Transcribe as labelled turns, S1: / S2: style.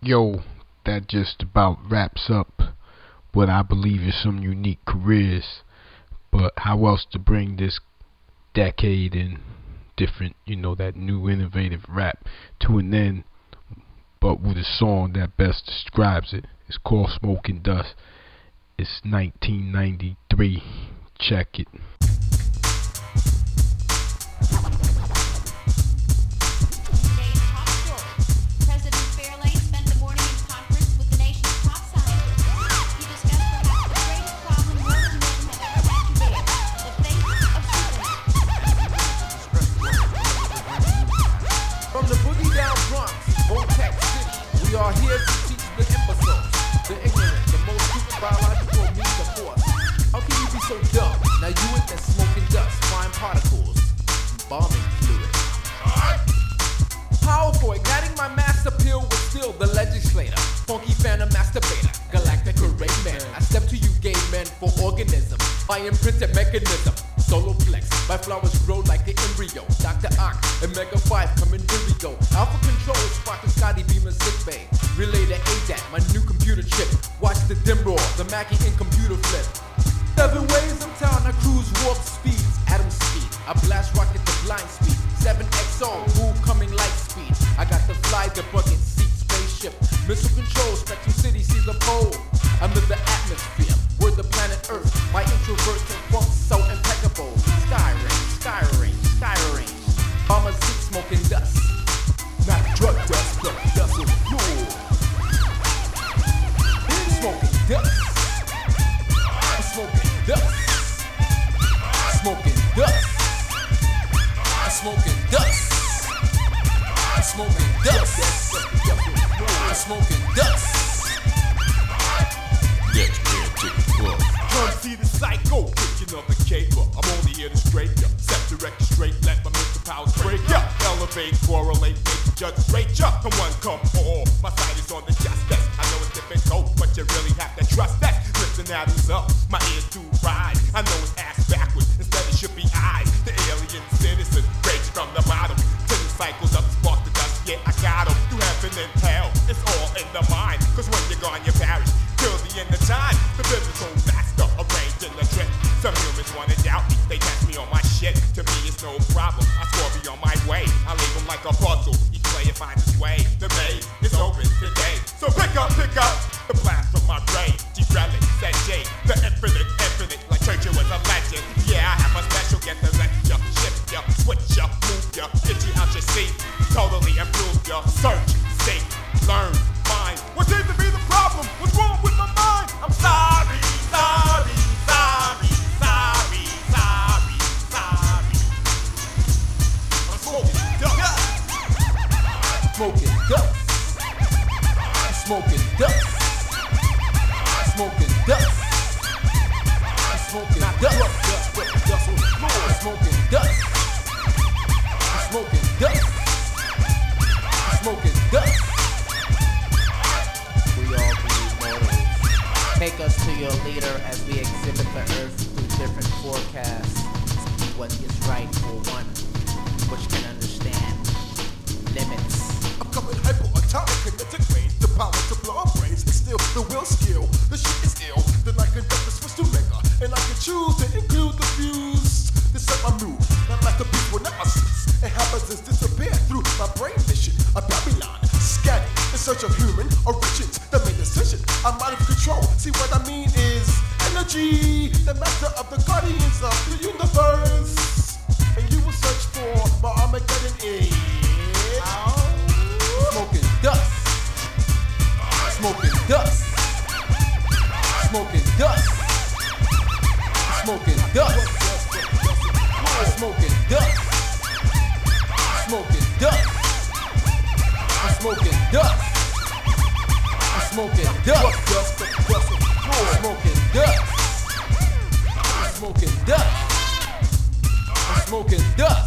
S1: Yo, that just about wraps up what I believe is some unique careers. But how else to bring this decade and different, that new innovative rap to an end, but with a song that best describes it. It's called Smoking Dust. It's 1993. Check it.
S2: We are here to teach the imbeciles, the ignorant, the most stupid biological means of force. How can you be so dumb? Now you and that smoking dust, fine particles, bombing fluid. Powerful, igniting my mass appeal with still the legislator. Funky phantom masturbator, galactic array man. I step to you gay men for organism. My imprinted mechanism, solo flex. My flowers grow like an embryo. Dr. Ock and Mega 5 come in Virigo. Alpha control, spot the Scotty Beamer sick bay. Relay to ADAT, my new computer chip. Watch the dim roar, the Mackie in computer flip. 7 ways of town, I cruise warp speeds. Atom speed, I blast rocket to blind speed. 7XO, move coming light speed. I got the fly, the bucket seat, spaceship. Missile control, Spectrum City sees the pole. I'm in the atmosphere, we're the planet Earth. My introvert can funk so impeccable. Skyring. Mama seat smoking dust. Not drug dust, but dust of fuel. Smoking dust. Smoking dust. Smoking dust. Smoking dust. Smoking dust. Smoking dust.
S3: Next man, take the club.
S4: Come see the psycho, kitchen of the caper. I'm only here to straight ya. Set direct straight, let my mental powers break ya. Elevate, correlate, make the judge straight ya. Come on, come all. My sight is on the justice. I know it's difficult, but you really have to trust that. Listen, Adam's up, my ears do rise. I know it's ass backwards, instead it should be eyes. The alien citizen, rage from the bottom. 10 cycles up, spark the dust, yeah, I got 'em. Through heaven and hell, it's all in the mind. Cause when you're gone, you perish. Till the end of time, the biblical master arranged in the trick. Some humans wanna doubt me, they test me on my shit. To me, it's no problem, I score beyond my way. I leave them like a puzzle, each player finds his way. The maze is open today, so pick up the blast from my brain. G-Relic, said J, the infinite, like Churchill was a legend. Yeah, I have a special, get the let ya, shift ya, switch ya, move ya, get you out your seat, totally improve ya. Search, seek, learn, find. What seems to be the problem? What's wrong with my mind? I'm sorry. I'm smoking dust.
S2: Smoking dust. Smoking dust. Smoking dust. Smoking dust. Dust on the floor. Smoking dust. Smoking dust. Smoking dust. We all believe mortals. Take us to your leader as we exhibit the earth through different forecasts. See what is right for one, which can understand limits.
S4: I'm coming hypoatomic, kinetic range. The power to blow our brains. It's still the will skill. The shit is ill. Then I conduct the switch to mega. And I can choose to include the fuse. This set my move. My masterpiece will never cease. It happens as disappear through my brain mission. A Babylon scanning in search of human origins. The main decision. I'm out of control. See what I mean is energy. The master of the guardians of the universe. And you will search for my Armageddon is
S2: Smoking dust. Smoking dust. Smoking dust. Smoking dust. Smoking dust. Smoking dust. Smoking dust. Smoking dust. Smoking dust. Smoking dust. Smoking dust.